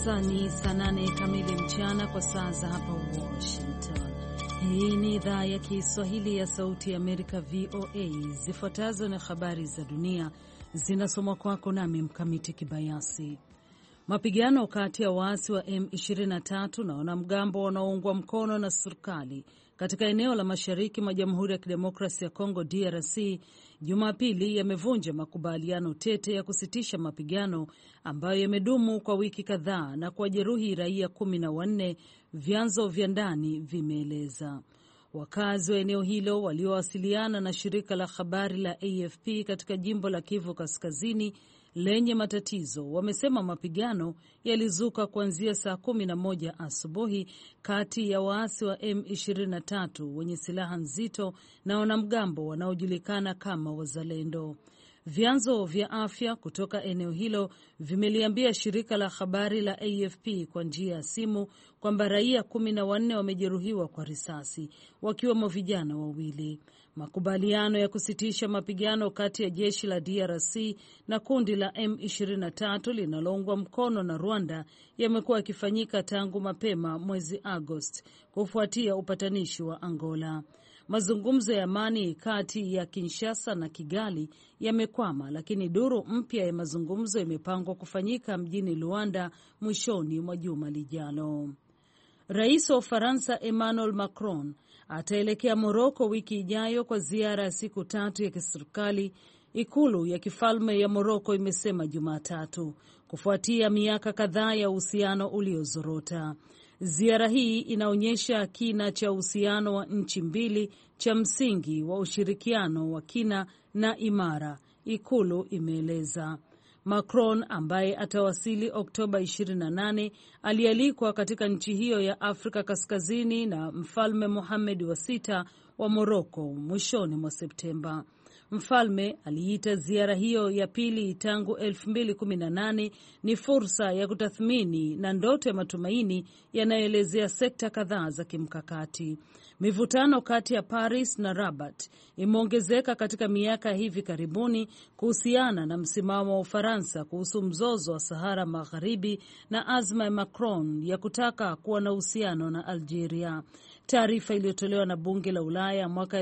sasa ni saa 8 kamili mchana kwa saa za hapa Washington. Hii ni idhaa ya Kiswahili ya Sauti ya Amerika, VOA. Zifuatazo na habari za dunia zinasomwa kwako nami Mkamiti Kibayasi. Mapigano kati ya waasi wa M23 na wanamgambo wanaoungwa mkono na serikali katika eneo la mashariki mwa Jamhuri ya Kidemokrasia ya Kongo DRC Jumapili yamevunja makubaliano tete ya kusitisha mapigano ambayo yamedumu kwa wiki kadhaa na kuwajeruhi raia 14, vyanzo vya ndani vimeeleza. Wakazi wa eneo hilo waliowasiliana na shirika la habari la AFP katika jimbo la Kivu Kaskazini lenye matatizo wamesema mapigano yalizuka kuanzia saa 11 asubuhi kati ya waasi wa M23 wenye silaha nzito na wanamgambo wanaojulikana kama Wazalendo. Vyanzo vya afya kutoka eneo hilo vimeliambia shirika la habari la AFP kwa njia ya simu kwamba raia 14 wamejeruhiwa kwa risasi, wakiwemo vijana 2. Makubaliano ya kusitisha mapigano kati ya jeshi la DRC na kundi la M23 linaloungwa mkono na Rwanda yamekuwa yakifanyika tangu mapema mwezi Agosti kufuatia upatanishi wa Angola. Mazungumzo ya amani kati ya Kinshasa na Kigali yamekwama, lakini duru mpya ya mazungumzo imepangwa kufanyika mjini Luanda mwishoni mwa juma lijalo. Rais wa Ufaransa Emmanuel Macron ataelekea Moroko wiki ijayo kwa ziara ya siku 3 ya kiserikali, ikulu ya kifalme ya Moroko imesema Jumatatu, kufuatia miaka kadhaa ya uhusiano uliozorota. Ziara hii inaonyesha kina cha uhusiano wa nchi mbili cha msingi wa ushirikiano wa kina na imara, ikulu imeeleza. Macron ambaye atawasili Oktoba 28 alialikwa katika nchi hiyo ya Afrika Kaskazini na Mfalme Mohamed wa 6 wa Moroko mwishoni mwa Septemba. Mfalme aliita ziara hiyo ya pili tangu 2018 ni fursa ya kutathmini na ndoto ya matumaini yanayoelezea sekta kadhaa za kimkakati. Mivutano kati ya Paris na Rabat imeongezeka katika miaka hivi karibuni kuhusiana na msimamo wa Ufaransa kuhusu mzozo wa Sahara Magharibi na azma ya Macron ya kutaka kuwa na uhusiano na Algeria. Taarifa iliyotolewa na bunge la Ulaya mwaka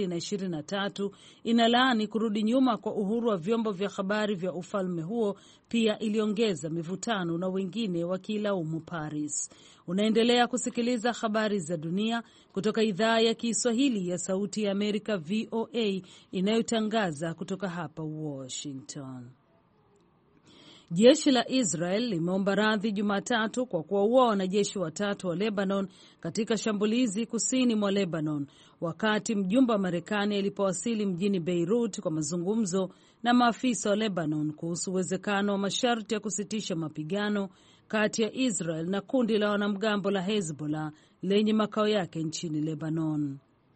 2023 inalaani kurudi nyuma kwa uhuru wa vyombo vya habari vya ufalme huo. Pia iliongeza mivutano na wengine wakilaumu Paris. Unaendelea kusikiliza habari za dunia kutoka idhaa ya Kiswahili ya Sauti ya Amerika VOA inayotangaza kutoka hapa Washington. Jeshi la Israel limeomba radhi Jumatatu kwa kuwaua wanajeshi 3 wa Lebanon katika shambulizi kusini mwa Lebanon, wakati mjumbe wa Marekani alipowasili mjini Beirut kwa mazungumzo na maafisa wa Lebanon kuhusu uwezekano wa masharti ya kusitisha mapigano kati ya Israel na kundi la wanamgambo la Hezbollah lenye makao yake nchini Lebanon.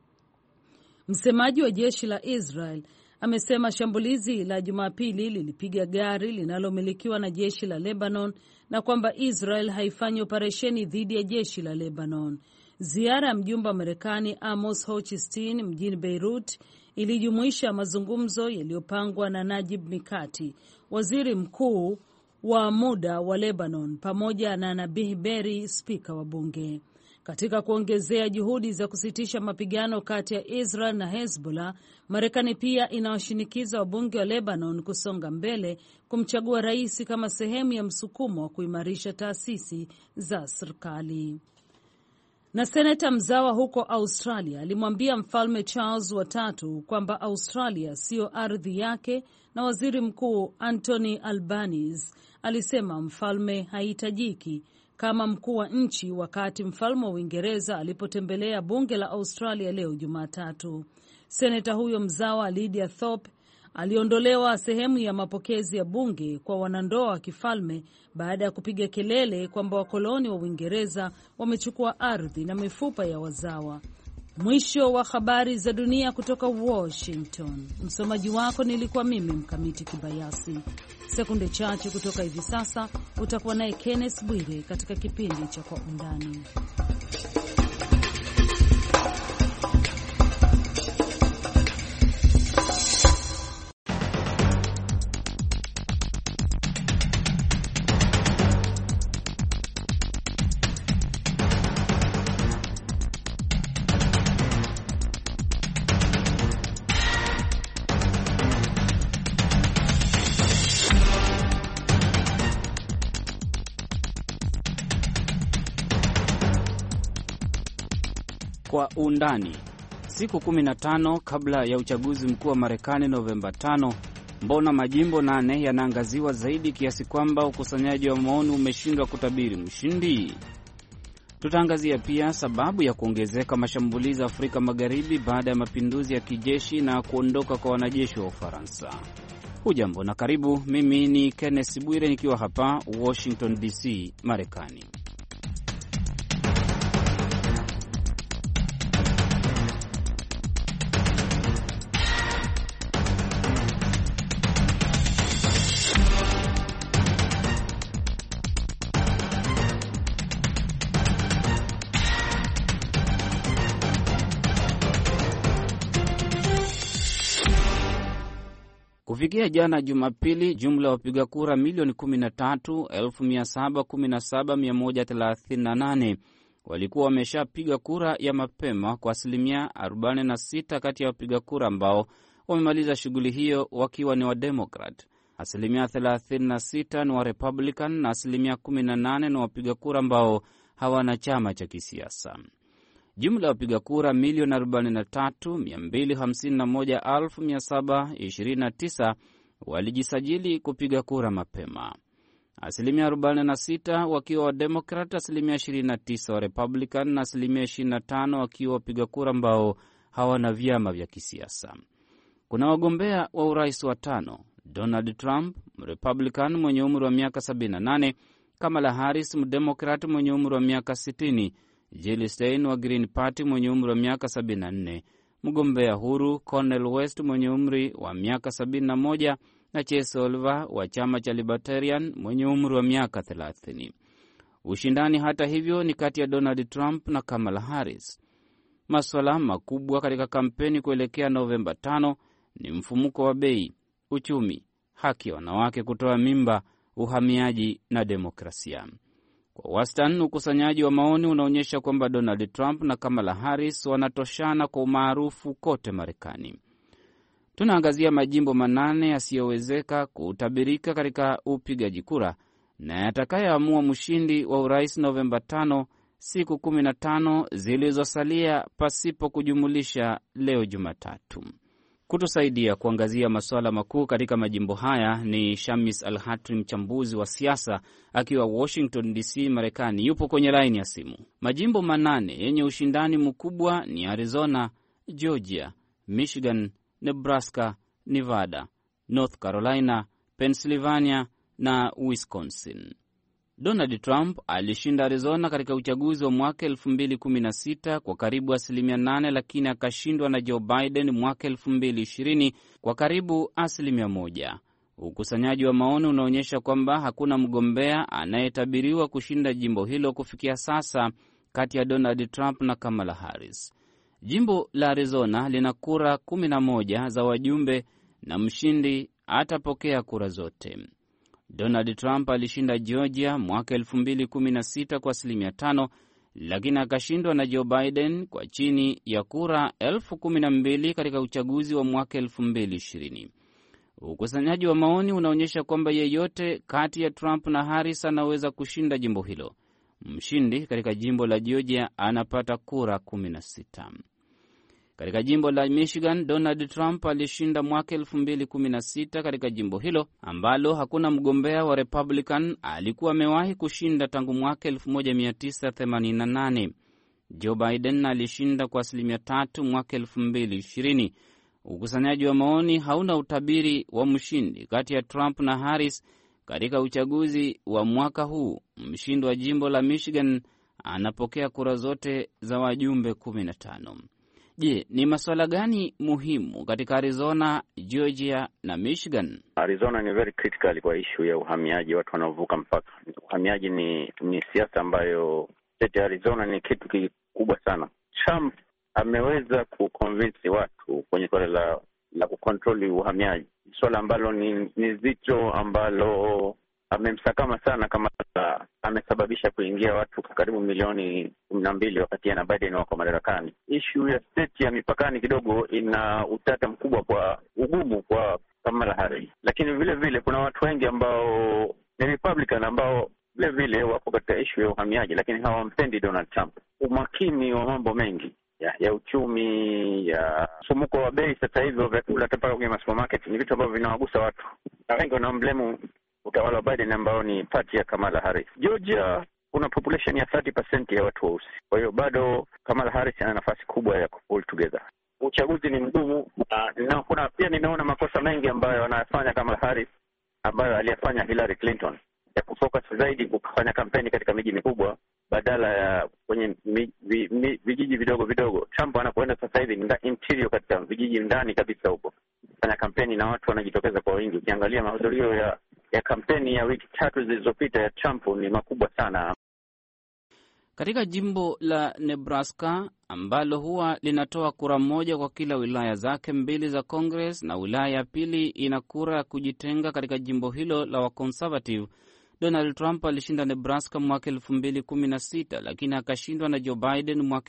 Msemaji wa jeshi la Israel amesema shambulizi la Jumapili lilipiga gari linalomilikiwa na jeshi la Lebanon na kwamba Israel haifanyi operesheni dhidi ya jeshi la Lebanon. Ziara ya mjumbe wa Marekani Amos Hochstein mjini Beirut ilijumuisha mazungumzo yaliyopangwa na Najib Mikati, waziri mkuu wa muda wa Lebanon, pamoja na Nabih Berri, spika wa bunge. Katika kuongezea juhudi za kusitisha mapigano kati ya Israel na Hezbollah, Marekani pia inawashinikiza wabunge wa Lebanon kusonga mbele kumchagua rais kama sehemu ya msukumo wa kuimarisha taasisi za serikali. Na seneta mzawa huko Australia alimwambia Mfalme Charles wa 3 kwamba Australia sio ardhi yake, na waziri mkuu Anthony Albanese alisema mfalme hahitajiki kama mkuu wa nchi wakati mfalme wa Uingereza alipotembelea bunge la Australia leo Jumatatu. Seneta huyo mzawa Lydia Thorpe aliondolewa sehemu ya mapokezi ya bunge kwa wanandoa wa kifalme baada ya kupiga kelele kwamba wakoloni wa Uingereza wamechukua ardhi na mifupa ya wazawa. Mwisho wa habari za dunia kutoka Washington. Msomaji wako nilikuwa mimi Mkamiti Kibayasi. Sekunde chache kutoka hivi sasa utakuwa naye Kenneth Bwire katika kipindi cha Kwa Undani. Kwa undani. Siku 15 kabla ya uchaguzi mkuu wa Marekani Novemba 5, mbona majimbo 8 yanaangaziwa zaidi kiasi kwamba ukusanyaji wa maoni umeshindwa kutabiri mshindi? Tutaangazia pia sababu ya kuongezeka mashambulizi Afrika Magharibi baada ya mapinduzi ya kijeshi na kuondoka kwa wanajeshi wa Ufaransa. Hujambo na karibu, mimi ni Kenneth Bwire nikiwa hapa Washington DC, Marekani. Kufikia jana Jumapili, jumla ya wapiga kura milioni 13,717,138 walikuwa wameshapiga kura ya mapema, kwa asilimia 46 kati ya wapiga kura ambao wamemaliza shughuli hiyo wakiwa ni wa Democrat, asilimia 36 ni wa Republican na asilimia 18 ni wapiga kura ambao hawana chama cha kisiasa. Jumla ya wapiga kura milioni 43,251,729 walijisajili kupiga kura mapema, asilimia 46 wakiwa wa Democrat, asilimia 29 wa Republican na asilimia 25 wakiwa wapiga kura ambao hawana vyama vya kisiasa. Kuna wagombea wa urais watano: Donald Trump, Republican mwenye umri wa miaka 78, Kamala Harris, Mdemokrat mwenye umri wa miaka 60, Jill Stein wa Green Party mwenye umri wa miaka 74, mgombea huru Cornel West mwenye umri wa miaka 71 na Chase Oliver wa chama cha Libertarian mwenye umri wa miaka 30. Ushindani hata hivyo ni kati ya Donald Trump na Kamala Harris. Masuala makubwa katika kampeni kuelekea Novemba 5 ni mfumuko wa bei, uchumi, haki ya wanawake kutoa mimba, uhamiaji na demokrasia. Kwa wastani, ukusanyaji wa maoni unaonyesha kwamba Donald Trump na Kamala Harris wanatoshana kwa umaarufu kote Marekani. Tunaangazia majimbo 8 yasiyowezeka kutabirika katika upigaji kura na yatakayoamua mshindi wa urais Novemba 5, siku 15 zilizosalia pasipo kujumulisha leo Jumatatu. Kutusaidia kuangazia masuala makuu katika majimbo haya ni Shamis Al-Hatri, mchambuzi wa siasa akiwa Washington DC, Marekani. Yupo kwenye laini ya simu. Majimbo 8 yenye ushindani mkubwa ni Arizona, Georgia, Michigan, Nebraska, Nevada, North Carolina, Pennsylvania na Wisconsin. Donald Trump alishinda Arizona katika uchaguzi wa mwaka 2016 kwa karibu asilimia 8, lakini akashindwa na Joe Biden mwaka 2020 kwa karibu asilimia 1. Ukusanyaji wa maoni unaonyesha kwamba hakuna mgombea anayetabiriwa kushinda jimbo hilo kufikia sasa kati ya Donald Trump na Kamala Harris. Jimbo la Arizona lina kura 11 za wajumbe na mshindi atapokea kura zote. Donald Trump alishinda Georgia mwaka 2016 kwa asilimia 5, lakini akashindwa na Joe Biden kwa chini ya kura 12,000 katika uchaguzi wa mwaka 2020. Ukusanyaji wa maoni unaonyesha kwamba yeyote kati ya Trump na Harris anaweza kushinda jimbo hilo. Mshindi katika jimbo la Georgia anapata kura 16. Katika jimbo la Michigan, Donald Trump alishinda mwaka 2016 katika jimbo hilo ambalo hakuna mgombea wa Republican alikuwa amewahi kushinda tangu mwaka 1988. Joe Biden alishinda kwa asilimia 3 mwaka 2020. Ukusanyaji wa maoni hauna utabiri wa mshindi kati ya Trump na Harris katika uchaguzi wa mwaka huu. Mshindi wa jimbo la Michigan anapokea kura zote za wajumbe 15. Je, ni masuala gani muhimu katika Arizona, Georgia na Michigan? Arizona ni very critical kwa issue ya uhamiaji, watu wanaovuka mpaka. Uhamiaji ni siasa ambayo state ya Arizona ni kitu kikubwa sana. Trump ameweza kuconvince watu kwenye swala la kucontrol uhamiaji, swala ambalo ni zito, ambalo amemsakama sana, kama amesababisha kuingia watu karibu milioni 12 wakati na Biden wako madarakani. Issue ya state ya mipakani kidogo ina utata mkubwa, kwa ugumu kwa Kamala Harris, lakini vile vile kuna watu wengi ambao ni Republican ambao vile vile wapo katika issue ya uhamiaji, lakini hawampendi Donald Trump. Umakini wa mambo mengi ya uchumi, ya mfumuko wa bei sasa hivi wa vyakula hata mpaka kwenye supermarket, ni vitu ambavyo vinawagusa watu, na wengi wanaomblemu utawala wa Biden ambao ni party ya Kamala Harris. Georgia kuna population ya 30% ya watu weusi, kwa hiyo bado Kamala Harris ana nafasi kubwa ya pull together. Uchaguzi ni mgumu, na kuna pia nimeona makosa mengi ambayo anayafanya Kamala Harris ambayo aliyafanya Hillary Clinton, ya kufocus zaidi kufanya kampeni katika miji mikubwa badala ya kwenye vijiji vidogo vidogo. Trump anapoenda sasa hivi interior, katika vijiji ndani kabisa huko kufanya kampeni, na watu wanajitokeza kwa wingi. Ukiangalia mahudhurio ya kampeni ya wiki 3 zilizopita ya Trump ni makubwa sana. Katika jimbo la Nebraska ambalo huwa linatoa kura moja kwa kila wilaya zake 2 za Congress, na wilaya ya pili ina kura ya kujitenga katika jimbo hilo la waconservative, Donald Trump alishinda Nebraska mwaka 2016, lakini akashindwa na Joe Biden mwaka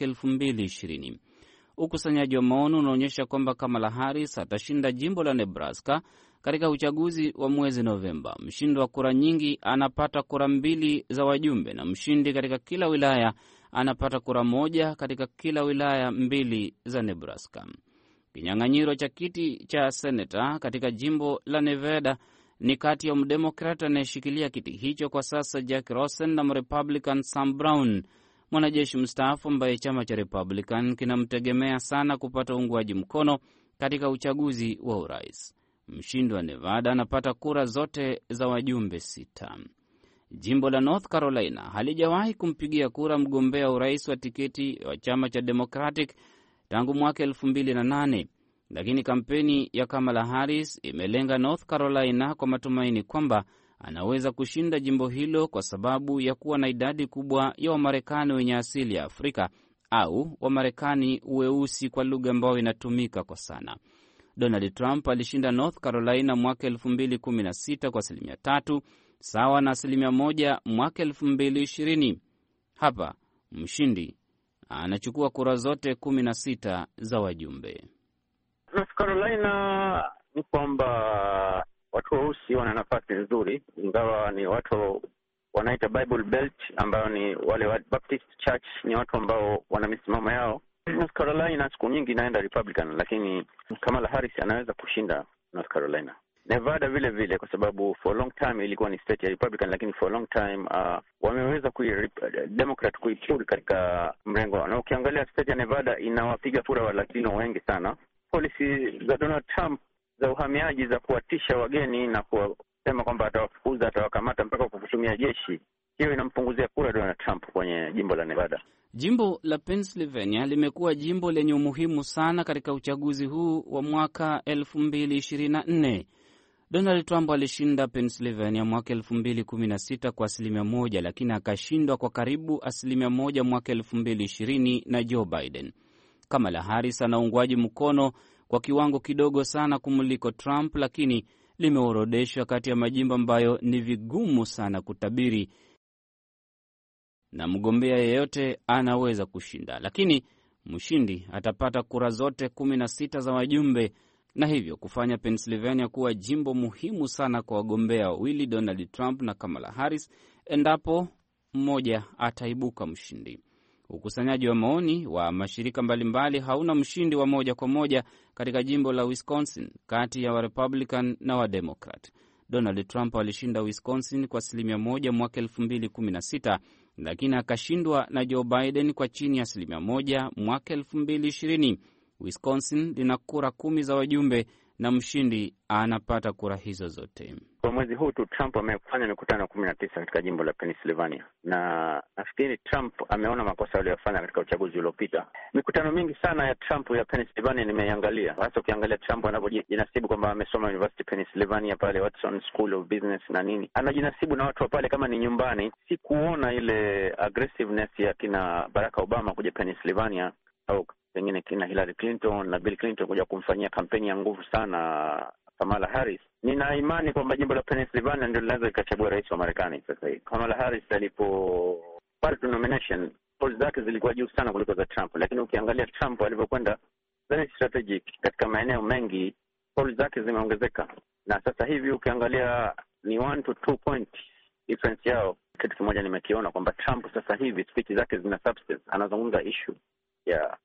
2020. Ukusanyaji wa maoni unaonyesha kwamba Kamala Harris atashinda jimbo la Nebraska katika uchaguzi wa mwezi Novemba. Mshindi wa kura nyingi anapata kura 2 za wajumbe, na mshindi katika kila wilaya anapata kura 1 katika kila wilaya 2 za Nebraska. Kinyang'anyiro cha kiti cha seneta katika jimbo la Nevada ni kati ya mdemokrat anayeshikilia kiti hicho kwa sasa Jack Rosen na mrepublican Sam Brown, mwanajeshi mstaafu ambaye chama cha Republican kinamtegemea sana kupata uungwaji mkono katika uchaguzi wa urais. Mshindi wa Nevada anapata kura zote za wajumbe 6. Jimbo la North Carolina halijawahi kumpigia kura mgombea urais wa tiketi wa chama cha Democratic tangu mwaka 2008, lakini kampeni ya Kamala Harris imelenga North Carolina kwa matumaini kwamba anaweza kushinda jimbo hilo kwa sababu ya kuwa na idadi kubwa ya Wamarekani wenye asili ya Afrika au Wamarekani weusi kwa lugha ambayo inatumika kwa sana. Donald Trump alishinda North Carolina mwaka 2016 kwa 3%, sawa na 1% mwaka 2020. Hapa mshindi anachukua kura zote 16 za wajumbe. North Carolina ni kwamba watu weusi wana nafasi nzuri, ingawa ni watu wanaita Bible Belt, ambao ni wale wa Baptist Church, ni watu ambao wana misimamo yao. North Carolina siku nyingi inaenda Republican, lakini Kamala Harris anaweza kushinda North Carolina. Nevada vile vile, kwa sababu for a long time ilikuwa ni state ya Republican, lakini for a long time wameweza Democrat kuipull katika mrengo. Na ukiangalia state ya Nevada inawapiga kura wa Latino wengi sana. Policy za Donald Trump za uhamiaji za kuwatisha wageni na kusema kwamba atawafukuza, atawakamata mpaka kwa kutumia jeshi, hiyo inampunguzia kura Donald Trump kwenye jimbo la Nevada. Jimbo la Pennsylvania limekuwa jimbo lenye umuhimu sana katika uchaguzi huu wa mwaka 2024. Donald Trump alishinda Pennsylvania mwaka 2016 kwa 1%, lakini akashindwa kwa karibu 1% mwaka 2020 na Joe Biden. Kamala Harris ana uungwaji mkono kwa kiwango kidogo sana kumuliko Trump, lakini limeorodeshwa kati ya majimbo ambayo ni vigumu sana kutabiri na mgombea yeyote anaweza kushinda, lakini mshindi atapata kura zote 16 za wajumbe, na hivyo kufanya Pennsylvania kuwa jimbo muhimu sana kwa wagombea wawili, Donald Trump na Kamala Harris, endapo mmoja ataibuka mshindi. Ukusanyaji wa maoni wa mashirika mbalimbali hauna mshindi wa moja kwa moja katika jimbo la Wisconsin kati ya wa Republican na wa Democrat. Donald Trump alishinda Wisconsin kwa 1% mwaka 2016, lakini akashindwa na Joe Biden kwa chini ya 1% mwaka 2020. Wisconsin lina kura 10 za wajumbe na mshindi anapata kura hizo zote. Kwa mwezi huu tu Trump amefanya mikutano 19 katika jimbo la Pennsylvania, na nafikiri Trump ameona makosa aliyofanya katika uchaguzi uliopita. Mikutano mingi sana ya Trump ya Pennsylvania nimeiangalia, hasa ukiangalia Trump anavyojinasibu kwamba amesoma University Pennsylvania pale Watson School of Business na nini, anajinasibu na watu wa pale kama ni nyumbani. Si kuona ile aggressiveness ya kina Barack Obama kuja Pennsylvania au pengine kina Hillary Clinton na Bill Clinton kuja kumfanyia kampeni ya nguvu sana Kamala Harris. Nina imani kwamba jimbo la Pennsylvania ndio linaweza ikachagua rais wa Marekani sasa hivi. Kamala Harris alipopata nomination, polls zake zilikuwa juu sana kuliko za Trump, lakini ukiangalia Trump alivyokwenda very strategic katika maeneo mengi, polls zake zimeongezeka, na sasa hivi ukiangalia ni 1 to 2 point difference yao. Kitu kimoja nimekiona kwamba Trump sasa hivi speech zake zina substance, anazungumza issue ya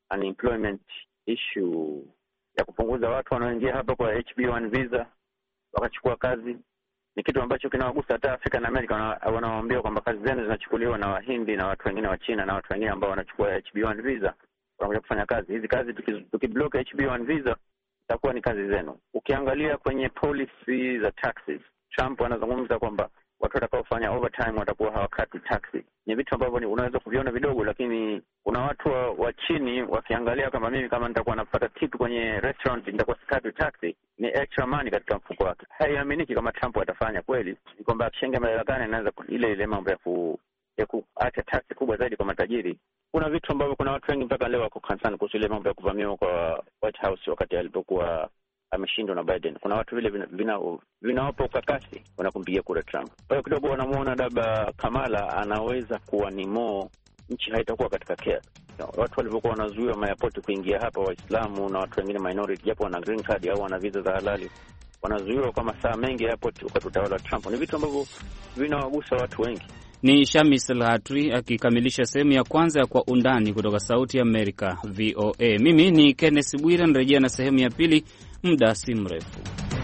unemployment issue ya kupunguza watu wanaoingia hapa kwa HB1 visa wakachukua kazi, ni kitu ambacho kinawagusa hata Afrika na Amerika. Wanawaambia kwamba kazi zenu zinachukuliwa na Wahindi na watu wengine wa China na watu wengine ambao wanachukua HB1 visa wanakuja kufanya kazi. Hizi kazi tukiblock HB1 visa itakuwa ni kazi zenu. Ukiangalia kwenye policy za taxes, Trump anazungumza kwamba watu watakaofanya overtime watakuwa hawakati taxi. Ni vitu ambavyo unaweza kuviona vidogo, lakini kuna watu wa chini wakiangalia kama mimi kama nitakuwa napata kitu kwenye restaurant nitakuwa sikati taxi, ni extra money katika mfuko wake. Haiaminiki kama Trump atafanya kweli, ni kwamba akishaingia madarakani anaweza ile mambo ya kuacha taxi kubwa zaidi kwa matajiri. Kuna vitu ambavyo kuna watu wengi mpaka leo wako concerned kuhusu ile mambo ya kuvamiwa kwa White House wakati alipokuwa ameshindwa na Biden. Kuna watu vile vinawapa ukakasi wanakumpigia kura Trump. Kwa hiyo kidogo wanamuona labda Kamala anaweza kuwa ni nchi haitakuwa katika care. Watu walivyokuwa wanazuiwa mayapoti kuingia hapa, Waislamu na watu wengine minority, japo wana green card au wana visa za halali, wanazuiwa kwa masaa mengi airport wakati utawala wa Trump. Ni vitu ambavyo vinawagusa watu wengi. Ni Shamis Al-Hatwi akikamilisha sehemu ya kwanza ya Kwa Undani kutoka Sauti ya Amerika VOA. Mimi ni Kenneth Bwire, narejea na sehemu ya pili muda si mrefu.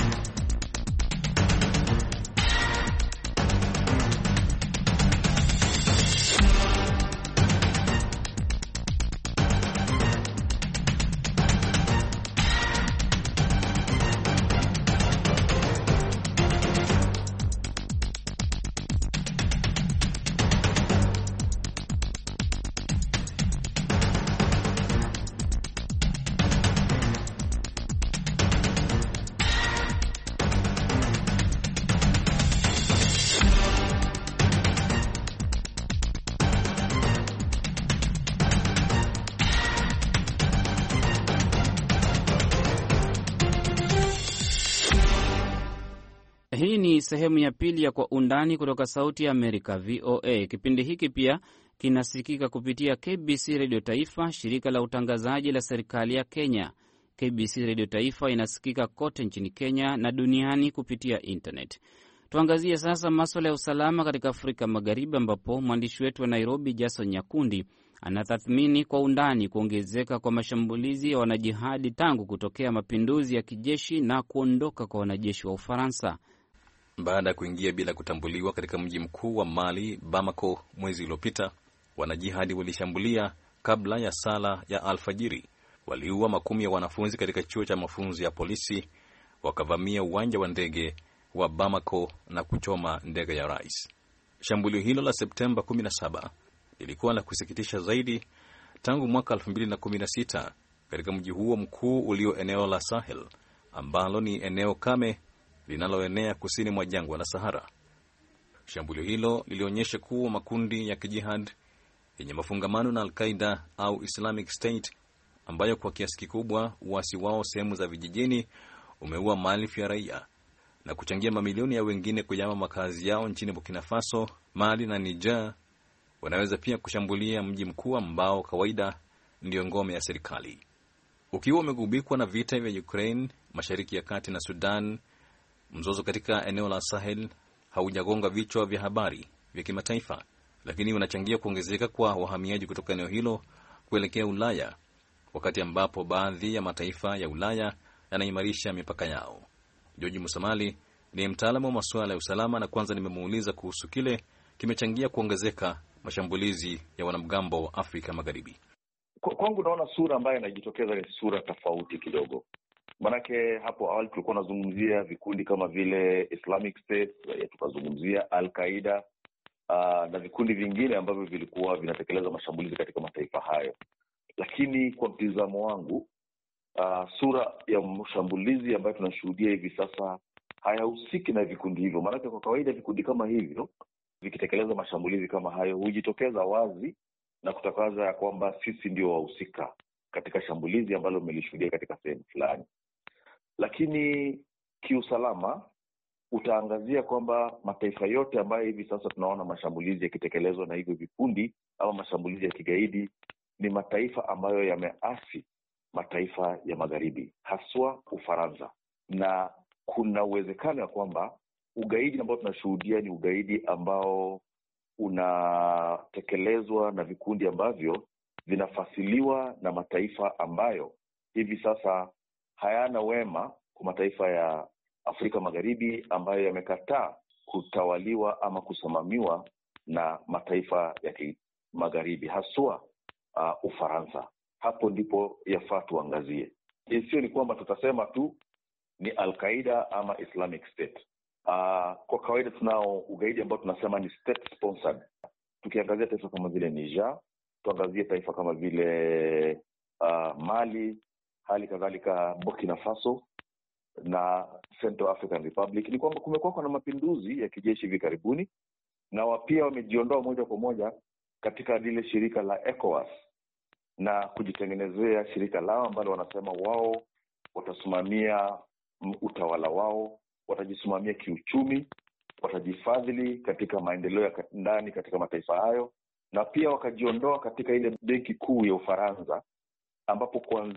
Hii ni sehemu ya pili ya Kwa Undani kutoka Sauti ya Amerika VOA. Kipindi hiki pia kinasikika kupitia KBC Radio Taifa, shirika la utangazaji la serikali ya Kenya. KBC Radio Taifa inasikika kote nchini Kenya na duniani kupitia internet. Tuangazie sasa masuala ya usalama katika Afrika Magharibi, ambapo mwandishi wetu wa Nairobi Jason Nyakundi anatathmini kwa undani kuongezeka kwa mashambulizi ya wanajihadi tangu kutokea mapinduzi ya kijeshi na kuondoka kwa wanajeshi wa Ufaransa. Baada ya kuingia bila kutambuliwa katika mji mkuu wa Mali, Bamako, mwezi uliopita, wanajihadi walishambulia kabla ya sala ya alfajiri. Waliua makumi ya wanafunzi katika chuo cha mafunzo ya polisi, wakavamia uwanja wa ndege wa Bamako na kuchoma ndege ya rais. Shambulio hilo la Septemba 17 lilikuwa la kusikitisha zaidi tangu mwaka 2016 katika mji huo mkuu ulio eneo la Sahel, ambalo ni eneo kame linaloenea kusini mwa jangwa la Sahara. Shambulio hilo lilionyesha kuwa makundi ya kijihad yenye mafungamano na Al-Qaeda au Islamic State, ambayo kwa kiasi kikubwa uasi wao sehemu za vijijini umeua maelfu ya raia na kuchangia mamilioni ya wengine kuyama makazi yao nchini Burkina Faso, Mali na Niger, wanaweza pia kushambulia mji mkuu ambao kawaida ndio ngome ya serikali. Ukiwa umegubikwa na vita vya Ukraine, Mashariki ya Kati na Sudan, mzozo katika eneo la Sahel haujagonga vichwa vya habari vya kimataifa, lakini unachangia kuongezeka kwa wahamiaji kutoka eneo hilo kuelekea Ulaya, wakati ambapo baadhi ya mataifa ya Ulaya yanaimarisha mipaka yao. George Musamali ni mtaalamu wa masuala ya usalama, na kwanza nimemuuliza kuhusu kile kimechangia kuongezeka mashambulizi ya wanamgambo wa Afrika Magharibi. Kwangu naona sura ambayo inajitokeza ni sura tofauti kidogo. Manake hapo awali tulikuwa tunazungumzia vikundi kama vile Islamic State, tukazungumzia Al-Qaeda na vikundi vingine ambavyo vilikuwa vinatekeleza mashambulizi katika mataifa hayo. Lakini kwa mtizamo wangu, sura ya mashambulizi ambayo tunashuhudia hivi sasa hayahusiki na vikundi hivyo. Manake kwa kawaida vikundi kama hivyo vikitekeleza mashambulizi kama hayo hujitokeza wazi na kutangaza ya kwamba sisi ndio wahusika katika shambulizi ambalo mmelishuhudia katika sehemu fulani. Lakini kiusalama utaangazia kwamba mataifa yote ambayo hivi sasa tunaona mashambulizi yakitekelezwa na hivyo vikundi ama mashambulizi ya kigaidi ni mataifa ambayo yameasi mataifa ya magharibi, haswa Ufaransa. Na kuna uwezekano ya kwamba ugaidi ambao tunashuhudia ni ugaidi ambao unatekelezwa na vikundi ambavyo vinafasiliwa na mataifa ambayo hivi sasa hayana wema kwa mataifa ya Afrika Magharibi ambayo yamekataa kutawaliwa ama kusimamiwa na mataifa ya Magharibi, haswa Ufaransa. Hapo ndipo yafaa tuangazie. Sio ni kwamba tutasema tu ni Al-Qaeda ama Islamic State. Kwa kawaida tunao ugaidi ambao tunasema ni state sponsored. Tukiangazia taifa kama vile Niger, tuangazie taifa kama vile Mali, hali kadhalika Burkina Faso na Central African Republic, ni kwamba kumekuwa na mapinduzi ya kijeshi hivi karibuni, na pia wamejiondoa moja kwa moja katika lile shirika la ECOWAS na kujitengenezea shirika lao ambalo wanasema wao watasimamia utawala wao, watajisimamia kiuchumi, watajifadhili katika maendeleo ya ndani katika mataifa hayo, na pia wakajiondoa katika ile benki kuu ya Ufaransa ambapo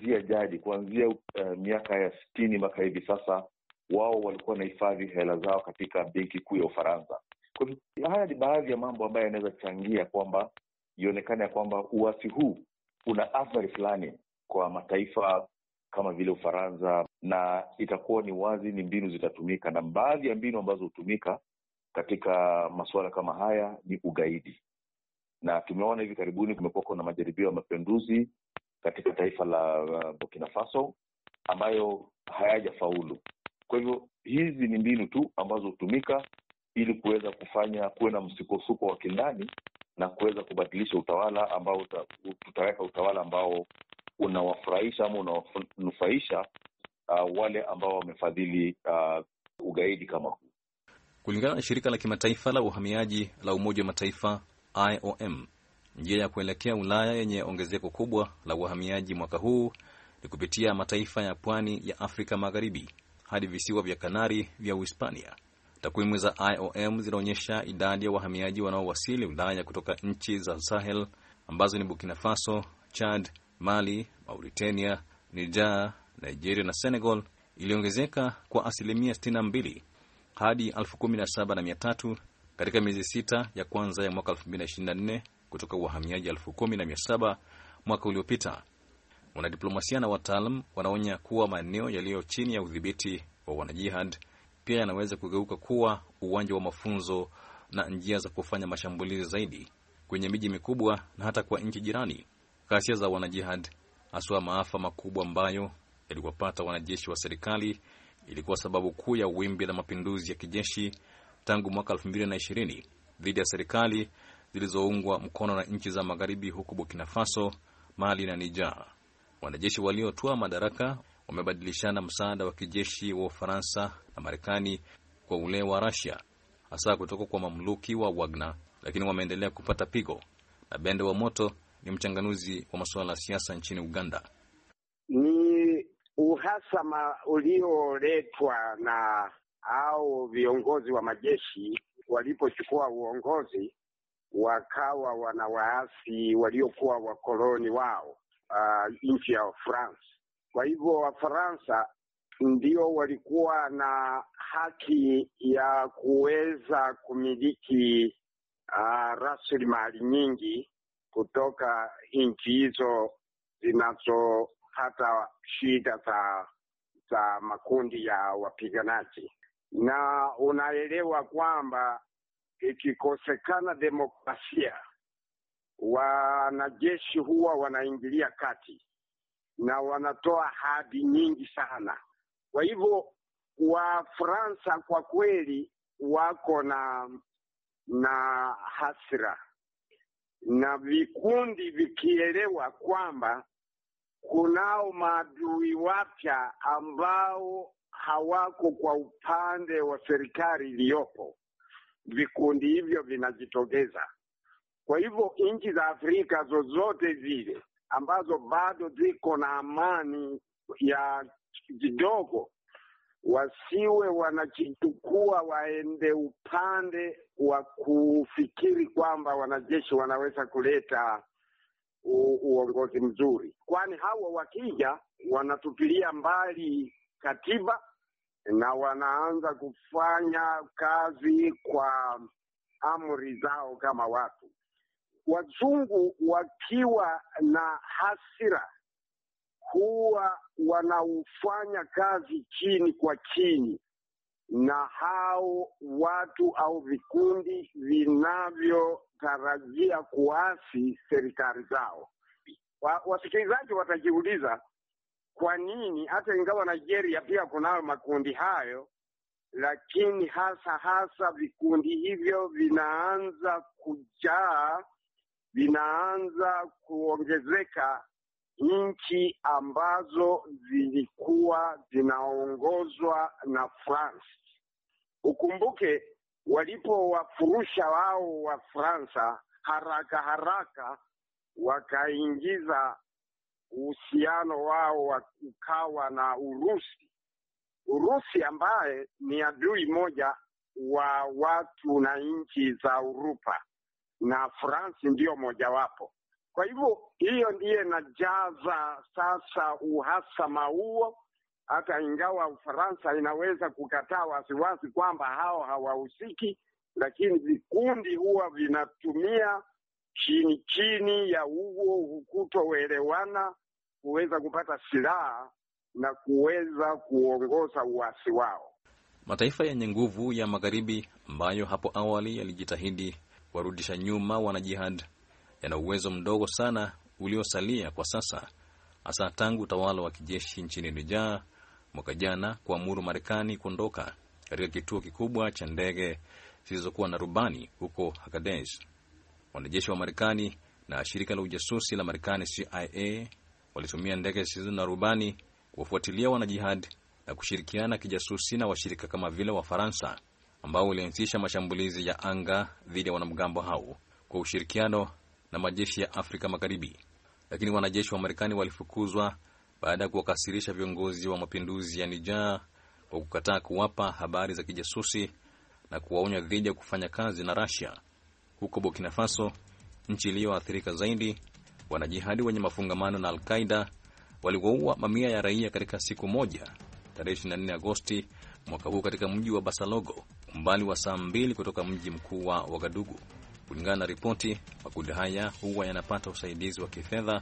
kuanzia miaka ya 60 mpaka hivi sasa wao walikuwa na hifadhi hela zao katika benki kuu ya Ufaransa. Kwa hivyo haya ni baadhi ya mambo ambayo yanaweza changia kwamba ionekane ya kwamba uasi huu una athari fulani kwa mataifa kama vile Ufaransa, na itakuwa ni wazi ni mbinu zitatumika, na baadhi ya mbinu ambazo hutumika katika masuala kama haya ni ugaidi. Na tumeona hivi karibuni kumekuwa na majaribio ya mapinduzi katika taifa la Burkina Faso ambayo hayajafaulu. Kwa hivyo hizi ni mbinu tu ambazo hutumika ili kuweza kufanya kuwe na msukosuko wa kindani na kuweza kubadilisha utawala ambao tutaweka utawala ambao unawafurahisha ama unawanufaisha wale ambao wamefadhili ugaidi kama huu. Kulingana na shirika la kimataifa la uhamiaji la Umoja wa Mataifa IOM, njia ya kuelekea Ulaya yenye ongezeko kubwa la uhamiaji mwaka huu ni kupitia mataifa ya pwani ya Afrika Magharibi hadi visiwa vya Kanari vya Uhispania. Takwimu za IOM zinaonyesha idadi ya wahamiaji wanaowasili Ulaya kutoka nchi za Sahel ambazo ni Burkina Faso, Chad, Mali, Mauritania, Niger, Nigeria na Senegal iliongezeka kwa 62% hadi 17,300 katika miezi sita ya kwanza ya mwaka 2024 kutoka wahamiaji 10,700 mwaka uliopita. Wanadiplomasia na wataalam wanaonya kuwa maeneo yaliyo chini ya udhibiti wa wanajihad pia yanaweza kugeuka kuwa uwanja wa mafunzo na njia za kufanya mashambulizi zaidi kwenye miji mikubwa na hata kwa nchi jirani. Ghasia za wanajihad, haswa maafa makubwa ambayo yaliwapata wanajeshi wa serikali, ilikuwa sababu kuu ya wimbi la mapinduzi ya kijeshi tangu mwaka 2020 dhidi ya serikali zilizoungwa mkono na nchi za magharibi huko Burkina Faso, Mali na Niger. Wanajeshi waliotoa madaraka wamebadilishana msaada wa kijeshi wa Ufaransa na Marekani kwa ule wa Russia, hasa kutoka kwa mamluki wa Wagner, lakini wameendelea kupata pigo. Na Bende wa Moto ni mchanganuzi wa masuala ya siasa nchini Uganda. Ni uhasama ulioletwa na au viongozi wa majeshi walipochukua uongozi, wakawa wana waasi waliokuwa wakoloni wao, nchi ya France. Kwa hivyo Wafaransa ndio walikuwa na haki ya kuweza kumiliki rasilimali nyingi kutoka nchi hizo zinazopata shida za makundi ya wapiganaji. Na unaelewa kwamba ikikosekana demokrasia, wanajeshi huwa wanaingilia kati na wanatoa ahadi nyingi sana. Kwa hivyo Wafransa kwa kweli wako na hasira, na vikundi vikielewa kwamba kunao maadui wapya ambao hawako kwa upande wa serikali iliyopo, vikundi hivyo vinajitokeza. Kwa hivyo nchi za Afrika zozote zile ambazo bado ziko na amani ya kidogo, wasiwe wanachitukua waende upande wa kufikiri kwamba wanajeshi wanaweza kuleta uongozi mzuri, kwani hawa wakija wanatupilia mbali katiba na wanaanza kufanya kazi kwa amri zao kama watu. wazungu wakiwa na hasira huwa wanaufanya kazi chini kwa chini na hao watu au vikundi vinavyotarajia kuasi serikali zao. Wasikilizaji watajiuliza kwa nini, hata ingawa Nigeria pia kunayo makundi hayo, lakini hasa vikundi hivyo vinaanza kujaa, vinaanza kuongezeka nchi ambazo zilikuwa zinaongozwa na France. Ukumbuke walipowafurusha wao wa Fransa, haraka wakaingiza uhusiano wao ukawa na Urusi ambaye ni adui moja wa watu na nchi za Uropa, na France ndio mojawapo. Kwa hivyo hiyo ndiye inajaza sasa uhasama huo, hata ingawa Ufaransa inaweza kukataa wasiwasi kwamba hao hawahusiki, lakini vikundi huwa vinatumia chini ya huo kutoelewana kuweza kupata silaha na kuweza kuongoza uasi wao. Mataifa yenye nguvu ya magharibi ambayo hapo awali yalijitahidi warudisha nyuma wanajihad yana uwezo mdogo sana uliosalia kwa sasa, hasa tangu utawala wa kijeshi nchini Niger mwaka jana kuamuru Marekani kuondoka katika kituo kikubwa cha ndege zisizokuwa na rubani huko Agadez. Wanajeshi wa Marekani na shirika la ujasusi la Marekani CIA walitumia ndege zisizo na rubani kuwafuatilia wanajihad na kushirikiana kijasusi na washirika kama vile wa Faransa ambao walianzisha mashambulizi ya anga dhidi ya wanamgambo hao kwa ushirikiano na majeshi ya Afrika Magharibi. Lakini wanajeshi wa Marekani walifukuzwa baada ya kuwakasirisha viongozi wa mapinduzi ya Niger kwa kukataa kuwapa habari za kijasusi na kuwaonya dhidi ya kufanya kazi na Russia. Huko Burkina Faso, nchi iliyoathirika zaidi, wanajihadi wenye mafungamano na Al-Qaeda waliwaua mamia ya raia katika siku moja, tarehe 24 Agosti mwaka huu katika mji wa Basalogo, umbali wa saa 2 kutoka mji mkuu wa Ouagadougou. Kulingana na ripoti, makundi haya huwa yanapata usaidizi wa kifedha,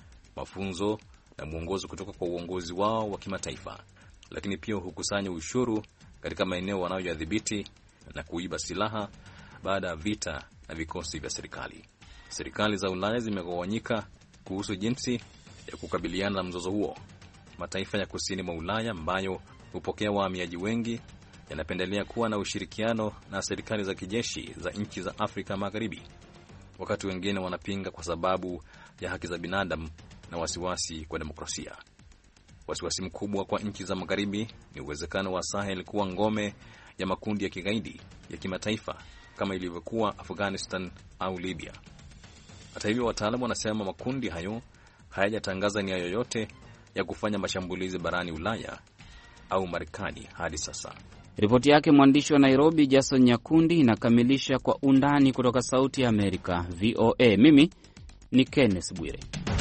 mafunzo na mwongozo kutoka kwa uongozi wao wa kimataifa, lakini pia hukusanya ushuru katika maeneo wanayoyadhibiti na kuiba silaha baada ya vita na vikosi vya serikali. Serikali za Ulaya zimegawanyika kuhusu jinsi ya kukabiliana na mzozo huo. Mataifa ya kusini mwa Ulaya ambayo hupokea wahamiaji wengi yanapendelea kuwa na ushirikiano na serikali za kijeshi za nchi za Afrika Magharibi, wakati wengine wanapinga kwa sababu ya haki za binadamu na wasiwasi kwa demokrasia. Wasiwasi mkubwa kwa nchi za Magharibi ni uwezekano wa Sahel kuwa ngome ya makundi ya kigaidi ya kimataifa kama ilivyokuwa Afghanistan au Libya. Hata hivyo, wataalamu wanasema makundi hayo hayajatangaza nia yoyote ya kufanya mashambulizi barani Ulaya au Marekani hadi sasa. Ripoti yake mwandishi wa Nairobi Jason Nyakundi inakamilisha Kwa Undani kutoka Sauti ya Amerika VOA. Mimi ni Kenneth Bwire.